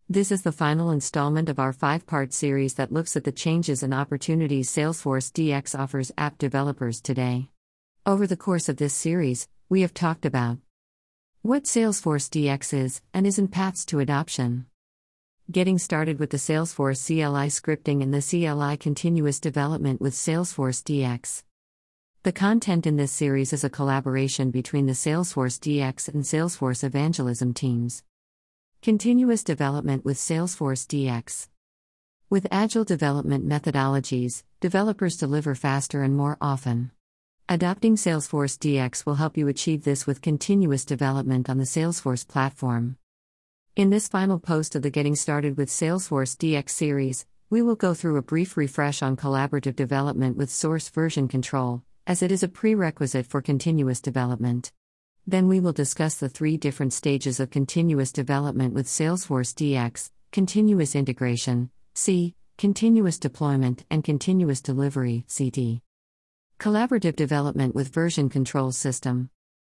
This is the final installment of our 5-part series that looks at the changes and opportunities Salesforce DX offers app developers today. Over the course of this series, we have talked about what Salesforce DX is and isn't paths to adoption. Getting started with the Salesforce CLI scripting and the CLI continuous development with Salesforce DX. The content in this series is a collaboration between the Salesforce DX and Salesforce Evangelism teams. Continuous development with Salesforce DX. With agile development methodologies, developers deliver faster and more often. Adopting Salesforce DX will help you achieve this with continuous development on the Salesforce platform. In this final post of the Getting Started with Salesforce DX series, we will go through a brief refresh on collaborative development with source version control, as it is a prerequisite for continuous development. Then we will discuss the 3 different stages of continuous development with Salesforce DX: continuous integration, C, continuous deployment, and continuous delivery, CD. Collaborative development with version control system.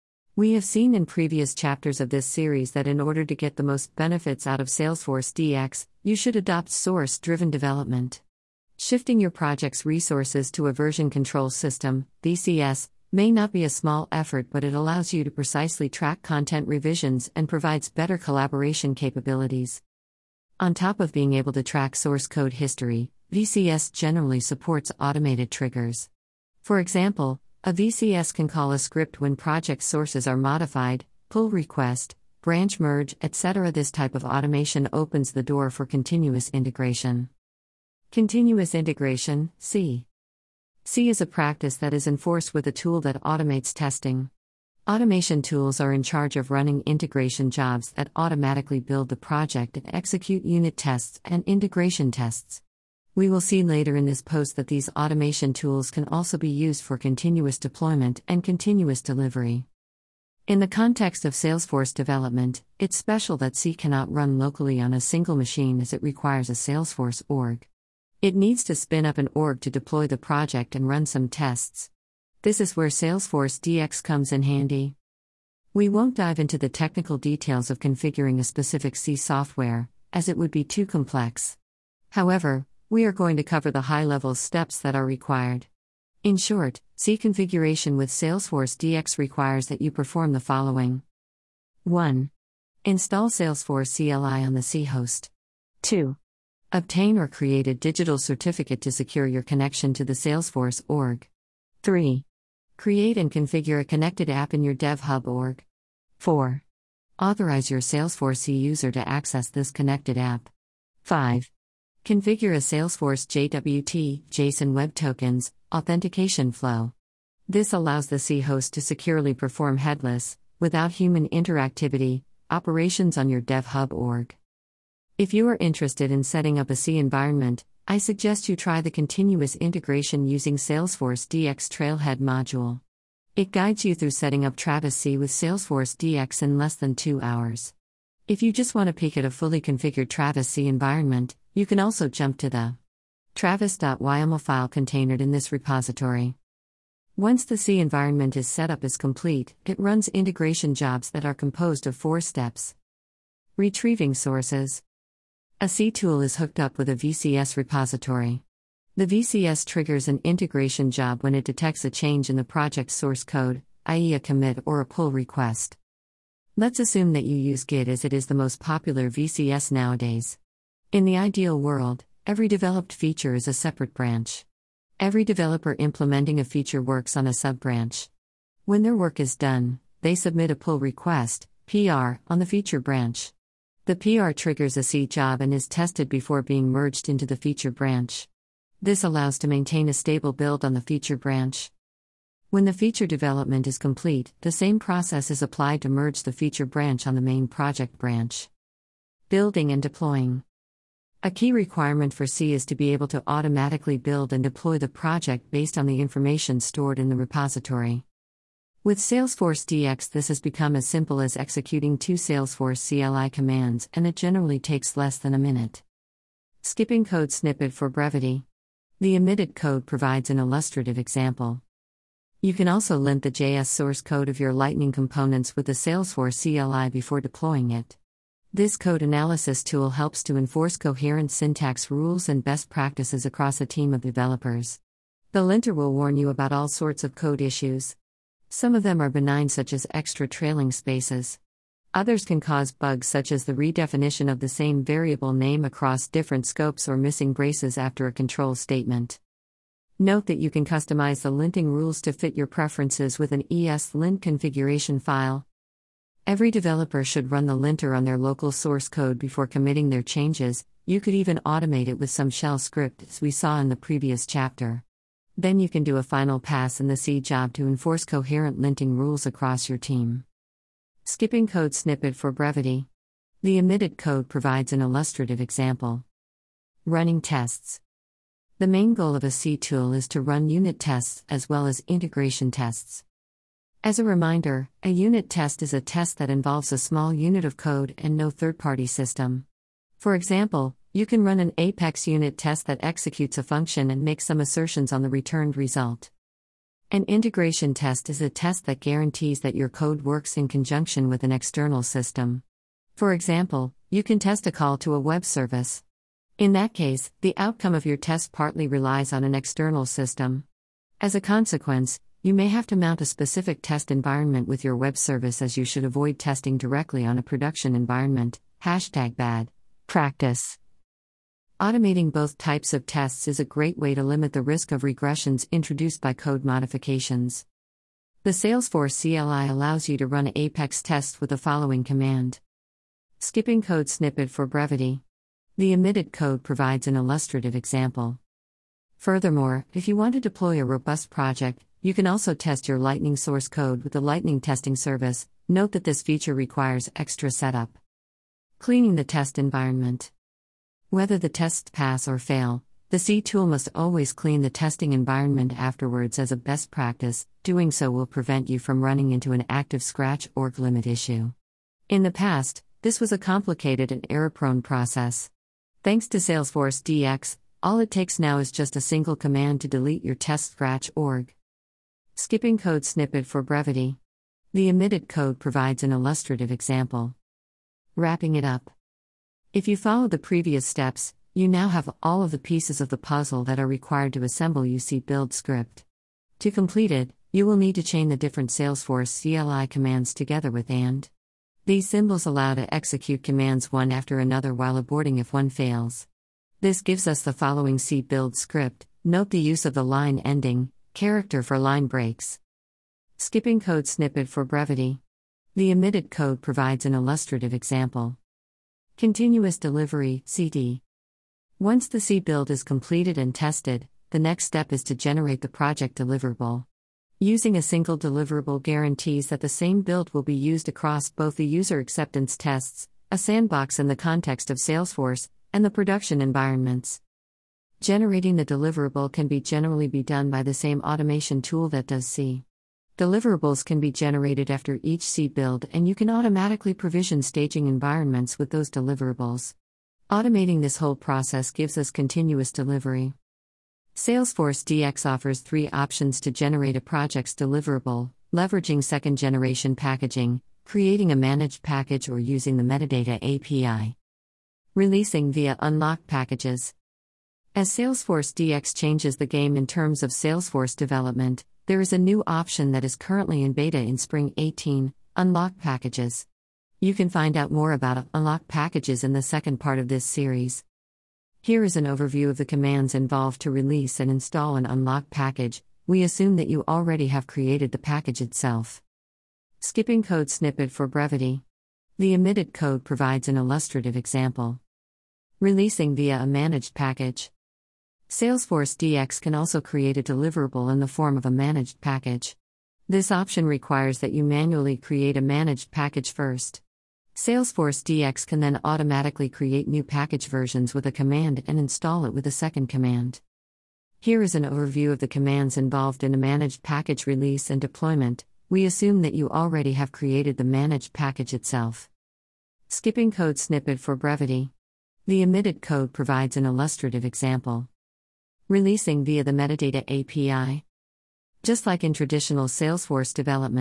We have seen in previous chapters of this series that in order to get the most benefits out of Salesforce DX, you should adopt source-driven development. Shifting your project's resources to a version control system, VCS, may not be a small effort, but it allows you to precisely track content revisions and provides better collaboration capabilities. On top of being able to track source code history, VCS generally supports automated triggers. For example, a VCS can call a script when project sources are modified, pull request, branch merge, etc. This type of automation opens the door for continuous integration. Continuous integration, C. C is a practice that is enforced with a tool that automates testing. Automation tools are in charge of running integration jobs that automatically build the project and execute unit tests and integration tests. We will see later in this post that these automation tools can also be used for continuous deployment and continuous delivery. In the context of Salesforce development, it's special that C cannot run locally on a single machine as it requires a Salesforce org. It needs to spin up an org to deploy the project and run some tests. This is where Salesforce DX comes in handy. We won't dive into the technical details of configuring a specific C software, as it would be too complex. However, we are going to cover the high-level steps that are required. In short, C configuration with Salesforce DX requires that you perform the following. 1. Install Salesforce CLI on the C host. 2. Obtain or create a digital certificate to secure your connection to the Salesforce org. 3. Create and configure a connected app in your DevHub org. 4. Authorize your Salesforce C user to access this connected app. 5. Configure a Salesforce JWT, JSON Web Tokens, authentication flow. This allows the C host to securely perform headless, without human interactivity, operations on your DevHub org. If you are interested in setting up a C environment, I suggest you try the continuous integration using Salesforce DX Trailhead module. It guides you through setting up Travis C with Salesforce DX in less than 2 hours. If you just want to peek at a fully configured Travis C environment, you can also jump to the travis.yml file contained in this repository. Once the C environment is set up is complete, it runs integration jobs that are composed of 4 steps. Retrieving sources. A C tool is hooked up with a VCS repository. The VCS triggers an integration job when it detects a change in the project's source code, i.e. a commit or a pull request. Let's assume that you use Git as it is the most popular VCS nowadays. In the ideal world, every developed feature is a separate branch. Every developer implementing a feature works on a sub-branch. When their work is done, they submit a pull request, PR, on the feature branch. The PR triggers a C job and is tested before being merged into the feature branch. This allows to maintain a stable build on the feature branch. When the feature development is complete, the same process is applied to merge the feature branch on the main project branch. Building and deploying. A key requirement for C is to be able to automatically build and deploy the project based on the information stored in the repository. With Salesforce DX, this has become as simple as executing 2 Salesforce CLI commands, and it generally takes less than a minute. Skipping code snippet for brevity. The omitted code provides an illustrative example. You can also lint the JS source code of your Lightning components with the Salesforce CLI before deploying it. This code analysis tool helps to enforce coherent syntax rules and best practices across a team of developers. The linter will warn you about all sorts of code issues. Some of them are benign, such as extra trailing spaces. Others can cause bugs, such as the redefinition of the same variable name across different scopes or missing braces after a control statement. Note that you can customize the linting rules to fit your preferences with an ESLint configuration file. Every developer should run the linter on their local source code before committing their changes. You could even automate it with some shell script, as we saw in the previous chapter. Then you can do a final pass in the C job to enforce coherent linting rules across your team. Skipping code snippet for brevity. The omitted code provides an illustrative example. Running tests. The main goal of a C tool is to run unit tests as well as integration tests. As a reminder, a unit test is a test that involves a small unit of code and no third-party system. For example, you can run an Apex unit test that executes a function and makes some assertions on the returned result. An integration test is a test that guarantees that your code works in conjunction with an external system. For example, you can test a call to a web service. In that case, the outcome of your test partly relies on an external system. As a consequence, you may have to mount a specific test environment with your web service, as you should avoid testing directly on a production environment. #bad practice. Automating both types of tests is a great way to limit the risk of regressions introduced by code modifications. The Salesforce CLI allows you to run Apex tests with the following command. Skipping code snippet for brevity. The omitted code provides an illustrative example. Furthermore, if you want to deploy a robust project, you can also test your Lightning source code with the Lightning testing service. Note that this feature requires extra setup. Cleaning the test environment. Whether the tests pass or fail, the C tool must always clean the testing environment afterwards as a best practice. Doing so will prevent you from running into an active scratch org limit issue. In the past, this was a complicated and error-prone process. Thanks to Salesforce DX, all it takes now is just a single command to delete your test scratch org. Skipping code snippet for brevity. The omitted code provides an illustrative example. Wrapping it up. If you follow the previous steps, you now have all of the pieces of the puzzle that are required to assemble UC build script. To complete it, you will need to chain the different Salesforce CLI commands together with AND. These symbols allow to execute commands one after another while aborting if one fails. This gives us the following C build script. Note the use of the line ending character for line breaks. Skipping code snippet for brevity. The omitted code provides an illustrative example. Continuous delivery, CD. Once the C build is completed and tested, the next step is to generate the project deliverable. Using a single deliverable guarantees that the same build will be used across both the user acceptance tests, a sandbox in the context of Salesforce, and the production environments. Generating the deliverable can generally be done by the same automation tool that does C. Deliverables can be generated after each C build, and you can automatically provision staging environments with those deliverables. Automating this whole process gives us continuous delivery. Salesforce DX offers 3 options to generate a project's deliverable: leveraging second-generation packaging, creating a managed package, or using the metadata API. Releasing via unlocked packages. As Salesforce DX changes the game in terms of Salesforce development, there is a new option that is currently in beta in Spring 18, Unlock Packages. You can find out more about Unlock Packages in the second part of this series. Here is an overview of the commands involved to release and install an Unlock package. We assume that you already have created the package itself. Skipping code snippet for brevity. The omitted code provides an illustrative example. Releasing via a managed package. Salesforce DX can also create a deliverable in the form of a managed package. This option requires that you manually create a managed package first. Salesforce DX can then automatically create new package versions with a command and install it with a second command. Here is an overview of the commands involved in a managed package release and deployment. We assume that you already have created the managed package itself. Skipping code snippet for brevity. The omitted code provides an illustrative example. Releasing via the metadata API. Just like in traditional Salesforce development,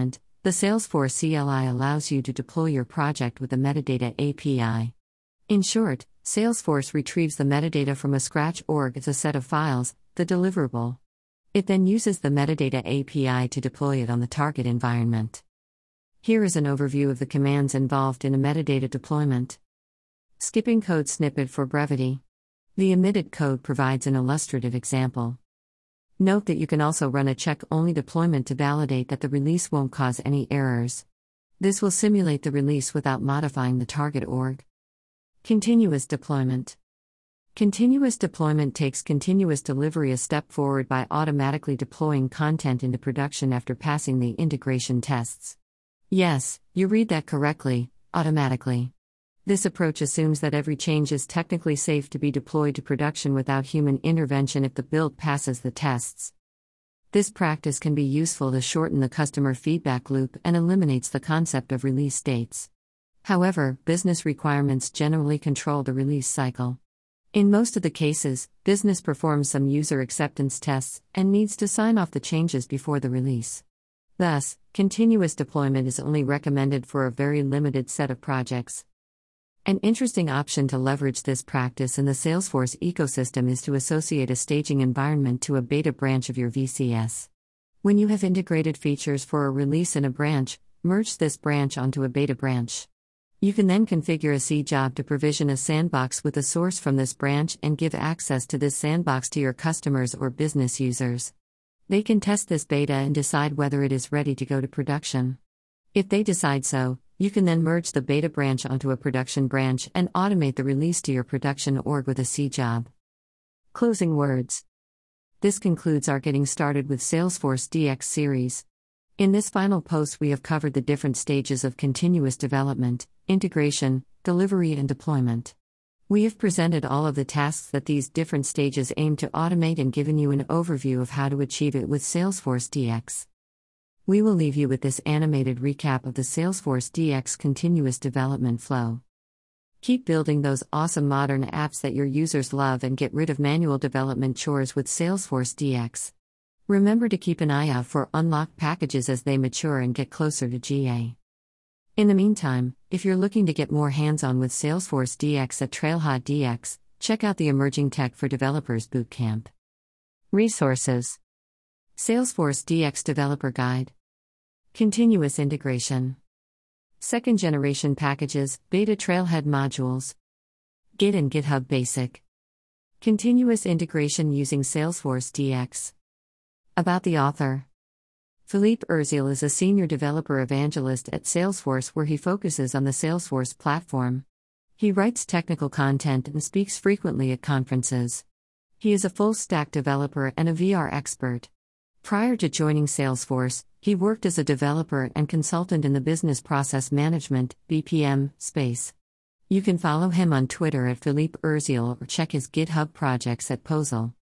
The Salesforce CLI allows you to deploy your project with the Metadata API. In short, Salesforce retrieves the metadata from a Scratch org as a set of files, the deliverable. It then uses the Metadata API to deploy it on the target environment. Here is an overview of the commands involved in a metadata deployment. Skipping code snippet for brevity. The omitted code provides an illustrative example. Note that you can also run a check-only deployment to validate that the release won't cause any errors. This will simulate the release without modifying the target org. Continuous deployment. Continuous deployment takes continuous delivery a step forward by automatically deploying content into production after passing the integration tests. Yes, you read that correctly, automatically. This approach assumes that every change is technically safe to be deployed to production without human intervention if the build passes the tests. This practice can be useful to shorten the customer feedback loop and eliminates the concept of release dates. However, business requirements generally control the release cycle. In most of the cases, business performs some user acceptance tests and needs to sign off the changes before the release. Thus, continuous deployment is only recommended for a very limited set of projects. An interesting option to leverage this practice in the Salesforce ecosystem is to associate a staging environment to a beta branch of your VCS. When you have integrated features for a release in a branch, merge this branch onto a beta branch. You can then configure a C job to provision a sandbox with a source from this branch and give access to this sandbox to your customers or business users. They can test this beta and decide whether it is ready to go to production. If they decide so, you can then merge the beta branch onto a production branch and automate the release to your production org with a C job. Closing words. This concludes our Getting Started with Salesforce DX series. In this final post, we have covered the different stages of continuous development, integration, delivery, and deployment. We have presented all of the tasks that these different stages aim to automate and given you an overview of how to achieve it with Salesforce DX. We will leave you with this animated recap of the Salesforce DX continuous development flow. Keep building those awesome modern apps that your users love and get rid of manual development chores with Salesforce DX. Remember to keep an eye out for unlocked packages as they mature and get closer to GA. In the meantime, if you're looking to get more hands-on with Salesforce DX at Trailhawk DX, check out the Emerging Tech for Developers Bootcamp. Resources: Salesforce DX Developer Guide. Continuous integration. Second-generation packages, beta Trailhead modules. Git and GitHub Basic. Continuous integration using Salesforce DX. About the author. Philippe Urziel is a senior developer evangelist at Salesforce where he focuses on the Salesforce platform. He writes technical content and speaks frequently at conferences. He is a full-stack developer and a VR expert. Prior to joining Salesforce, he worked as a developer and consultant in the business process management (BPM) space. You can follow him on Twitter at Philippe Urziel or check his GitHub projects at Pozel.